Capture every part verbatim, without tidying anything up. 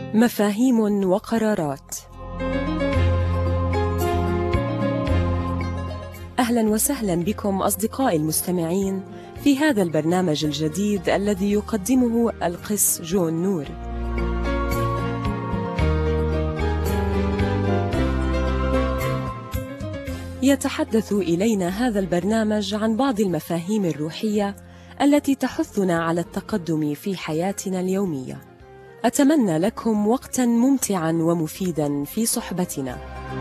مفاهيم وقرارات. أهلا وسهلا بكم أصدقائي المستمعين في هذا البرنامج الجديد الذي يقدمه القس جون نور. يتحدث إلينا هذا البرنامج عن بعض المفاهيم الروحية التي تحثنا على التقدم في حياتنا اليومية. أتمنى لكم وقتا ممتعا ومفيدا في صحبتنا.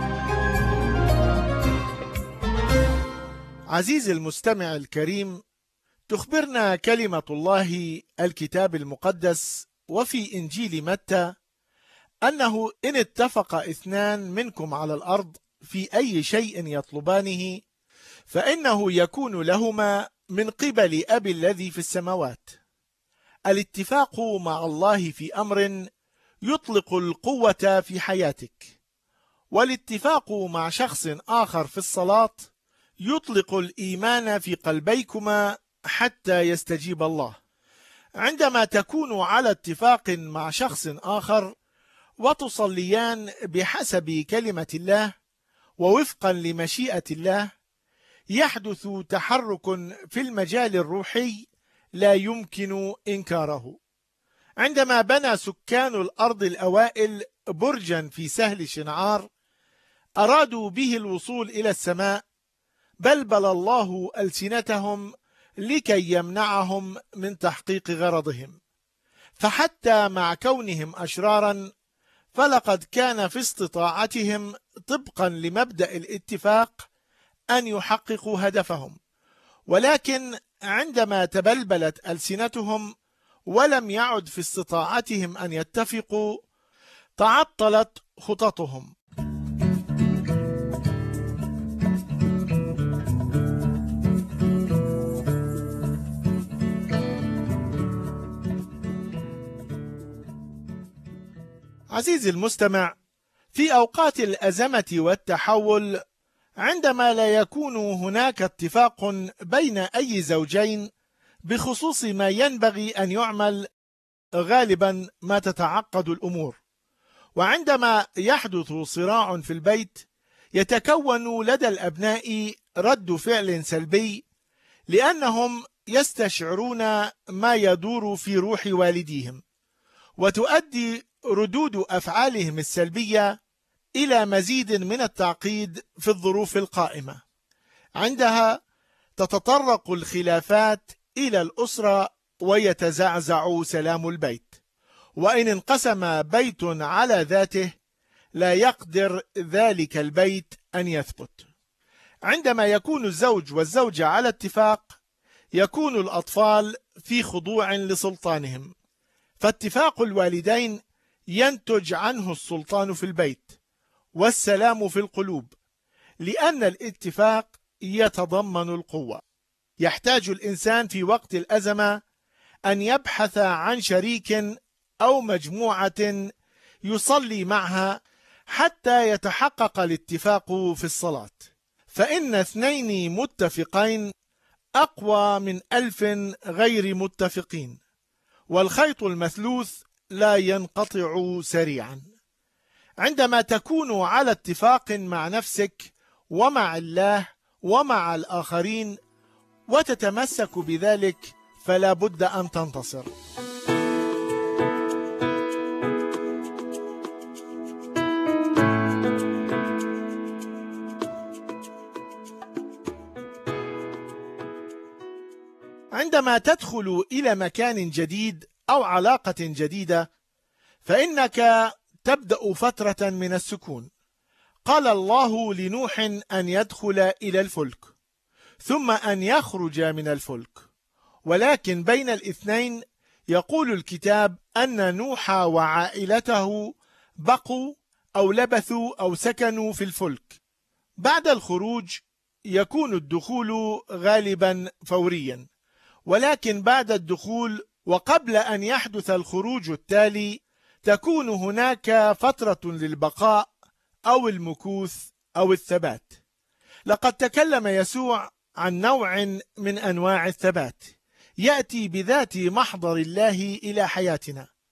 عزيزي المستمع الكريم، تخبرنا كلمة الله الكتاب المقدس وفي إنجيل متى أنه إن اتفق اثنان منكم على الأرض في أي شيء يطلبانه فإنه يكون لهما من قبل أبي الذي في السماوات. الاتفاق مع الله في أمر يطلق القوة في حياتك، والاتفاق مع شخص آخر في الصلاة يطلق الإيمان في قلبيكما حتى يستجيب الله. عندما تكون على اتفاق مع شخص آخر وتصليان بحسب كلمة الله ووفقا لمشيئة الله، يحدث تحرك في المجال الروحي لا يمكن إنكاره. عندما بنى سكان الأرض الأوائل برجا في سهل شنعار أرادوا به الوصول إلى السماء، بلبل الله ألسنتهم لكي يمنعهم من تحقيق غرضهم. فحتى مع كونهم أشرارا فلقد كان في استطاعتهم طبقا لمبدأ الاتفاق أن يحققوا هدفهم، ولكن عندما تبلبلت ألسنتهم ولم يعد في استطاعتهم أن يتفقوا تعطلت خططهم. عزيزي المستمع، في أوقات الأزمة والتحول عندما لا يكون هناك اتفاق بين أي زوجين بخصوص ما ينبغي أن يعمل، غالبا ما تتعقد الأمور. وعندما يحدث صراع في البيت يتكون لدى الأبناء رد فعل سلبي، لأنهم يستشعرون ما يدور في روح والديهم، وتؤدي ردود أفعالهم السلبية إلى مزيد من التعقيد في الظروف القائمة. عندها تتطرق الخلافات إلى الأسرة ويتزعزع سلام البيت، وإن انقسم بيت على ذاته لا يقدر ذلك البيت أن يثبت. عندما يكون الزوج والزوجة على اتفاق يكون الأطفال في خضوع لسلطانهم، فاتفاق الوالدين ينتج عنه السلطان في البيت والسلام في القلوب، لأن الاتفاق يتضمن القوة. يحتاج الإنسان في وقت الأزمة أن يبحث عن شريك أو مجموعة يصلي معها حتى يتحقق الاتفاق في الصلاة، فإن اثنين متفقين أقوى من ألف غير متفقين، والخيط المثلوث لا ينقطع سريعا. عندما تكون على اتفاق مع نفسك ومع الله ومع الآخرين وتتمسك بذلك فلا بد أن تنتصر. عندما تدخل إلى مكان جديد أو علاقة جديدة فإنك تبدأ فترة من السكون. قال الله لنوح أن يدخل إلى الفلك ثم أن يخرج من الفلك، ولكن بين الاثنين يقول الكتاب أن نوح وعائلته بقوا أو لبثوا أو سكنوا في الفلك. بعد الخروج يكون الدخول غالبا فوريا، ولكن بعد الدخول وقبل أن يحدث الخروج التالي تكون هناك فترة للبقاء أو المكوث أو الثبات. لقد تكلم يسوع عن نوع من أنواع الثبات يأتي بذات محضر الله إلى حياتنا،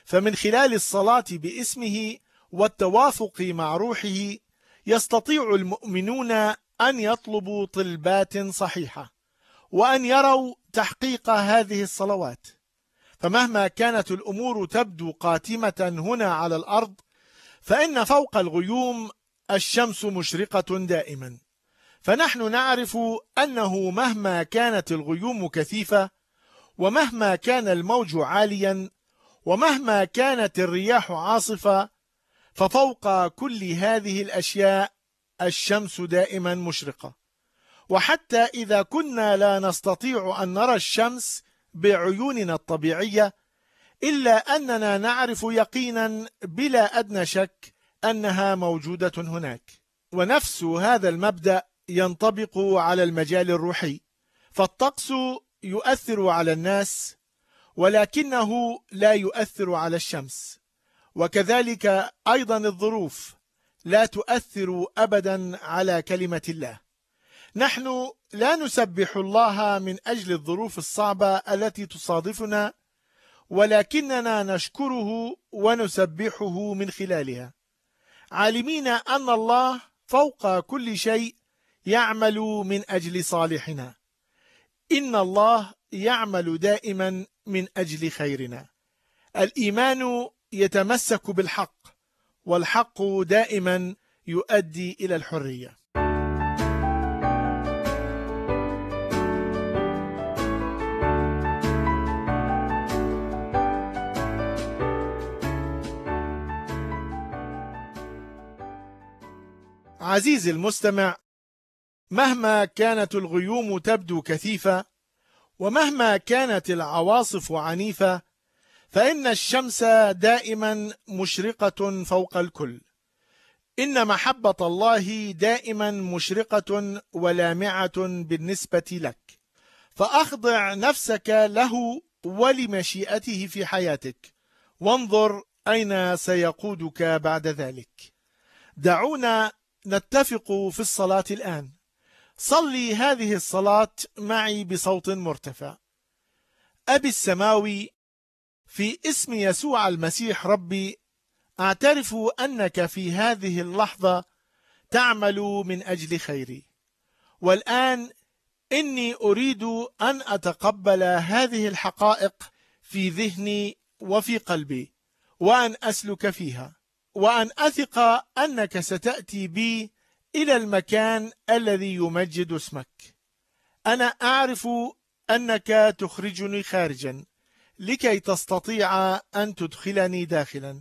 فمن خلال الصلاة باسمه والتوافق مع روحه يستطيع المؤمنون أن يطلبوا طلبات صحيحة وأن يروا تحقيق هذه الصلوات. فمهما كانت الأمور تبدو قاتمة هنا على الأرض، فإن فوق الغيوم الشمس مشرقة دائما. فنحن نعرف أنه مهما كانت الغيوم كثيفة، ومهما كان الموج عاليا، ومهما كانت الرياح عاصفة، ففوق كل هذه الأشياء الشمس دائما مشرقة. وحتى إذا كنا لا نستطيع أن نرى الشمس بعيوننا الطبيعية، إلا أننا نعرف يقينا بلا أدنى شك أنها موجودة هناك. ونفس هذا المبدأ ينطبق على المجال الروحي، فالطقس يؤثر على الناس ولكنه لا يؤثر على الشمس، وكذلك أيضا الظروف لا تؤثر أبدا على كلمة الله. نحن لا نسبح الله من أجل الظروف الصعبة التي تصادفنا، ولكننا نشكره ونسبحه من خلالها، عالمين أن الله فوق كل شيء يعمل من أجل صالحنا. إن الله يعمل دائما من أجل خيرنا. الإيمان يتمسك بالحق، والحق دائما يؤدي إلى الحرية. عزيزي المستمع، مهما كانت الغيوم تبدو كثيفة، ومهما كانت العواصف عنيفة، فإن الشمس دائما مشرقة فوق الكل. إن محبة الله دائما مشرقة ولامعة بالنسبة لك، فأخضع نفسك له ولمشيئته في حياتك، وانظر أين سيقودك بعد ذلك. دعونا نتفق في الصلاة الآن. صلي هذه الصلاة معي بصوت مرتفع. أبي السماوي، في اسم يسوع المسيح ربي، أعترف أنك في هذه اللحظة تعمل من أجل خيري، والآن إني أريد أن أتقبل هذه الحقائق في ذهني وفي قلبي، وأن أسلك فيها، وأن أثق أنك ستأتي بي إلى المكان الذي يمجد اسمك. أنا أعرف أنك تخرجني خارجا لكي تستطيع أن تدخلني داخلا.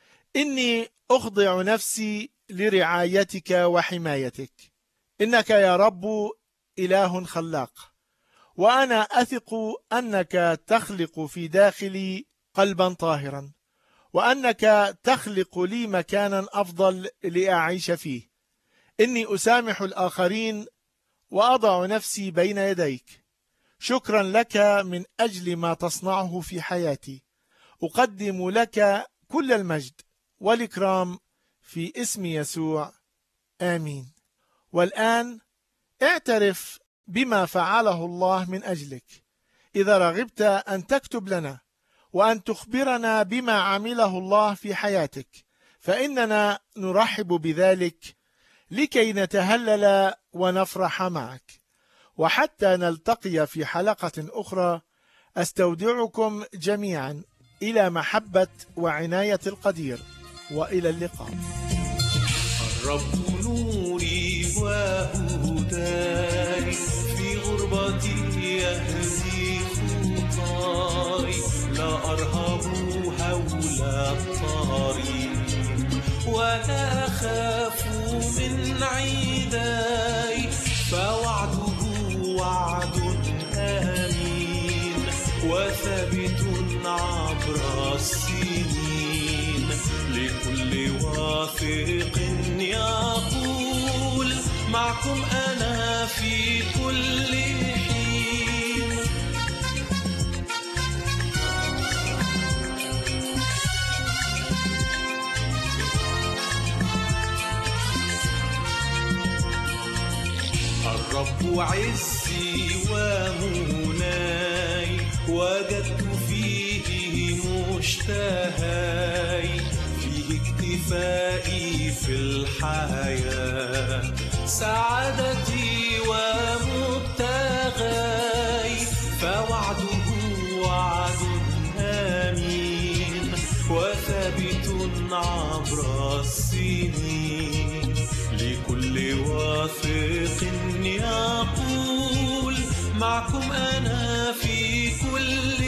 إني أخضع نفسي لرعايتك وحمايتك. إنك يا رب إله خلاق، وأنا أثق أنك تخلق في داخلي قلبا طاهرا، وأنك تخلق لي مكانا أفضل لأعيش فيه. إني أسامح الآخرين وأضع نفسي بين يديك. شكرا لك من أجل ما تصنعه في حياتي. أقدم لك كل المجد والإكرام في اسم يسوع، آمين. والآن اعترف بما فعله الله من أجلك. إذا رغبت أن تكتب لنا وأن تخبرنا بما عمله الله في حياتك، فإننا نرحب بذلك لكي نتهلل ونفرح معك. وحتى نلتقي في حلقة أخرى، أستودعكم جميعا إلى محبة وعناية القدير، وإلى اللقاء. الرب نوري وهداي، في غربتي يهدي خطاي، لا أرهب هول الطريق ولا أخاف من عيداي، فوعده وعد آمين وثابت عبر السنين، لكل واثق يقول معكم أنا في كل حين. الرب عزي ومناي، وجدت فيه مشتهاي فيه اكتفائي في الحياة، سعادتي ومبتغاي، فوعده وعد آمين وثابت عبر السنين، لكل واثق يقول معكم أنا في كل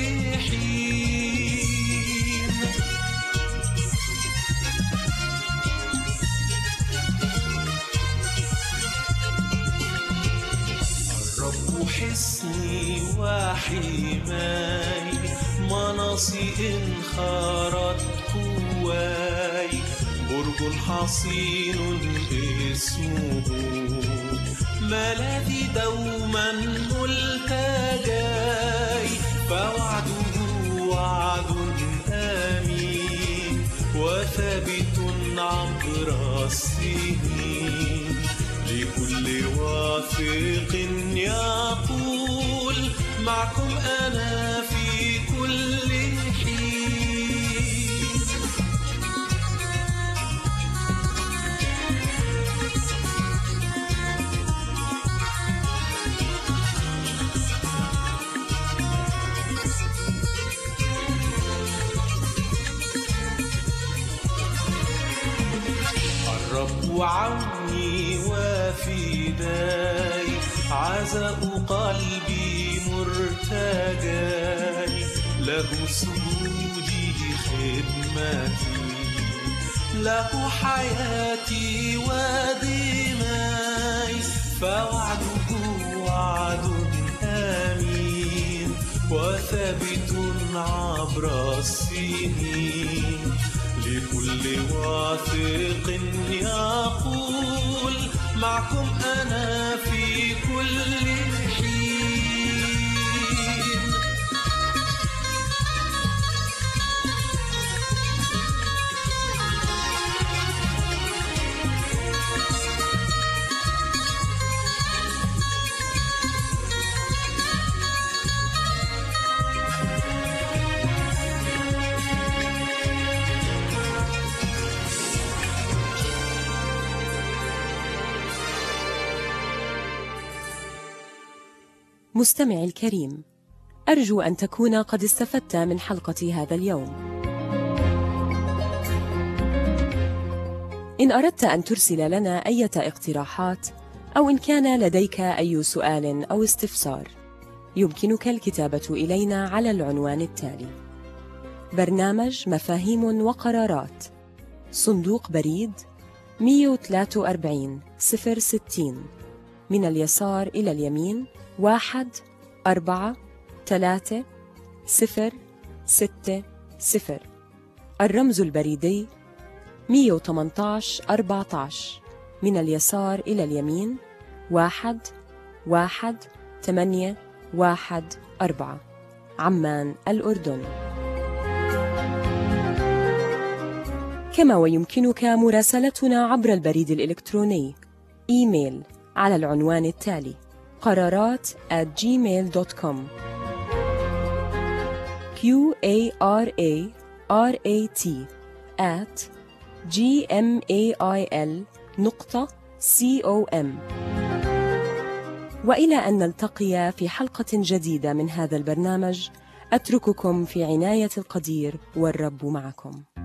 حين. الرب حصني وحماي، مناصي إن خرت قواي، برج حصين اسمه، ملاذي دوما ملتجاي، فوعده وعد آمين وثابت عبر السنين، لكل واثق يقول معكم أنا في كل حين. الرب عوني وفداي، عزاء قلبي مرتجاي، له سجودي خدمتي، له حياتي ودماي، فوعده وعد آمين وثابت عبر السنين، لكل واثق يقول معكم أنا في كل حين. مستمعي الكريم، أرجو أن تكون قد استفدت من حلقة هذا اليوم. إن أردت أن ترسل لنا أي اقتراحات أو إن كان لديك أي سؤال أو استفسار، يمكنك الكتابة إلينا على العنوان التالي: برنامج مفاهيم وقرارات، صندوق بريد مئة وثلاثة وأربعين صفر ستين، من اليسار إلى اليمين واحد أربعة ثلاثة صفر ستة صفر. الرمز البريدي مئة وثمانية عشر أربعة عشر، من اليسار إلى اليمين واحد واحد ثمانية واحد أربعة، عمان الأردن. كما ويمكنك مراسلتنا عبر البريد الإلكتروني إيميل على العنوان التالي: قرارات at gmail dot com. q a r a r a t at gmail نقطة com. وإلى أن نلتقي في حلقة جديدة من هذا البرنامج، أترككم في عناية القدير والرب معكم.